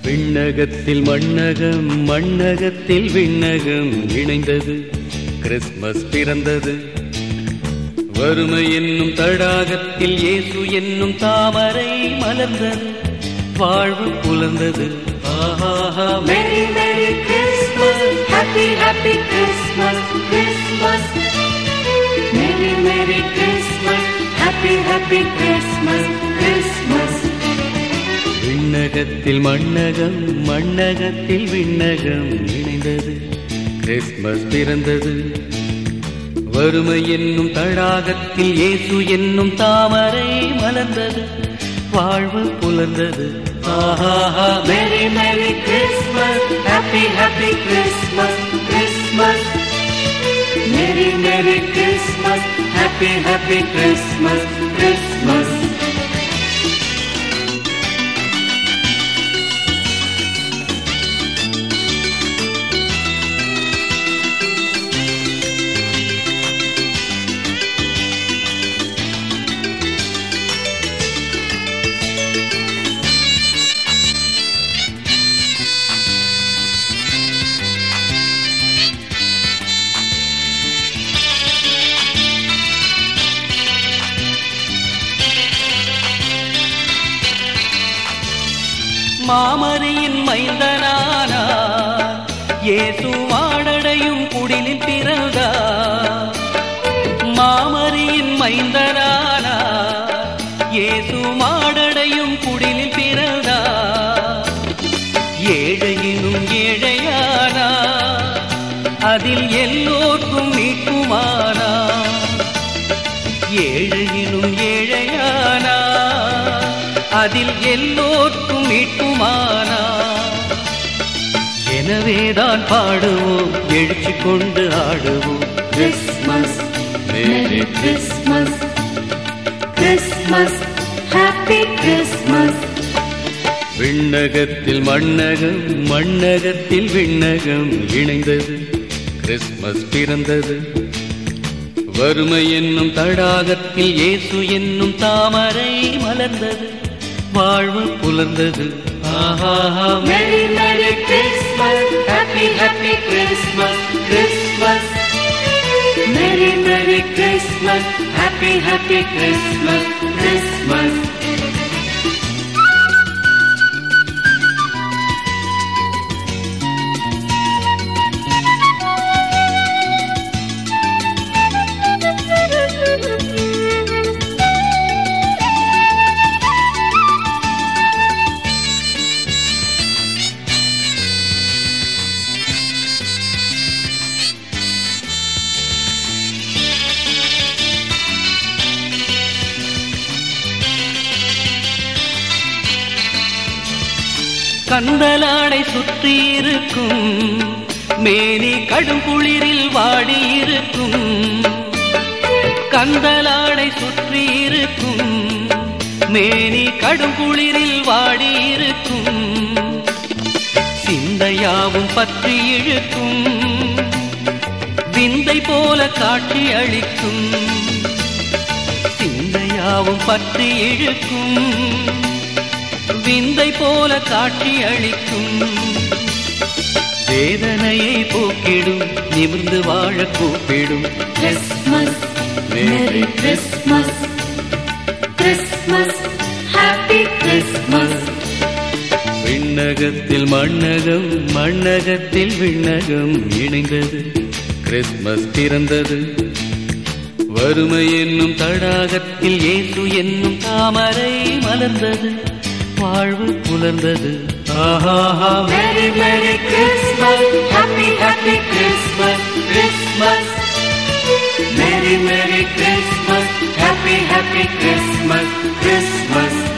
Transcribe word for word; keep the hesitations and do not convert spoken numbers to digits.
விண்ணகத்தில் மண்ணகம் மண்ணகத்தில் விண்ணகம் இணைந்தது, கிறிஸ்மஸ் பிறந்தது. வறுமை என்னும் தடாகத்தில் இயேசு என்னும் தாமரை மலர்ந்தது, வாழ்வு புலர்ந்தது. ஆஹா, Merry Merry Christmas, Happy Happy Christmas, Christmas. Merry Merry Christmas, Happy Happy Christmas, Christmas. விண்ணகத்தில் மண்ணகம் மண்ணகத்தில் விண்ணகம் இணைந்தது, கிறிஸ்மஸ் பிறந்தது. வறுமை என்னும் தடாகத்தில் இயேசு என்னும் தாமரை மலர்ந்தது, வாழ்வு புலர்ந்தது. ஆஹா, Merry Merry Christmas, Happy Happy Christmas, Christmas. Merry Merry Christmas, Happy Happy Christmas, Christmas. மாமரியின் மைந்தனானார், இயேசு வாடடையும் குடிலில் பிறந்தார். மாமரியின் மைந்தனானார், இயேசு வாடடையும் குடிலில் பிறந்தார். ஏழையினும் ஏழையானார், அதில் எல்லோர்க்கும் மீட்புமானார். ஏழையினும் ஏழையானார், அதில் எல்லோர்க்கும் மீட்புமானா. எனவேதான் பாடுவோம், எழுச்சி கொண்டு ஆடுவோம். Christmas, Merry Christmas, Christmas, Happy Christmas. விண்ணகத்தில் மண்ணகம் மண்ணகத்தில் விண்ணகம் இணைந்தது, கிறிஸ்மஸ் பிறந்தது. வறுமை என்னும் தடாகத்தில் இயேசு என்னும் தாமரை மலர்ந்தது, வாழ்வு புலர்ந்தது. ஆஹா, Merry Merry Christmas, Happy Happy Christmas, Christmas. Merry Merry Christmas, Happy Happy Christmas, Christmas. கந்தலாடை சுற்றி இருக்கும், மேனி கடும் குளிரில் வாடி இருக்கும். கந்தலாடை சுற்றி இருக்கும், மேனி கடும் குளிரில் வாடி இருக்கும். சிந்தையாவும் பற்றி இழுக்கும், விந்தை போல காட்சி அளிக்கும். சிந்தையாவும் பற்றி இழுக்கும், விந்தை போல காட்சி அளிக்கும். வேதனையை போக்கிடும், நிமிர்ந்து வாழ கூப்பிடும். Christmas, Merry Christmas, Christmas, Happy Christmas. விண்ணகத்தில் மண்ணகம் மண்ணகத்தில் விண்ணகம் இணைந்தது, கிறிஸ்மஸ் பிறந்தது. வறுமை என்னும் தடாகத்தில் இயேசு என்னும் தாமரை மலர்ந்தது, வாழ்வு புலர்ந்தது. ஆஹா, Merry Merry Christmas, Happy Happy Christmas, Christmas. Merry Merry Christmas, Happy Happy Christmas, Christmas.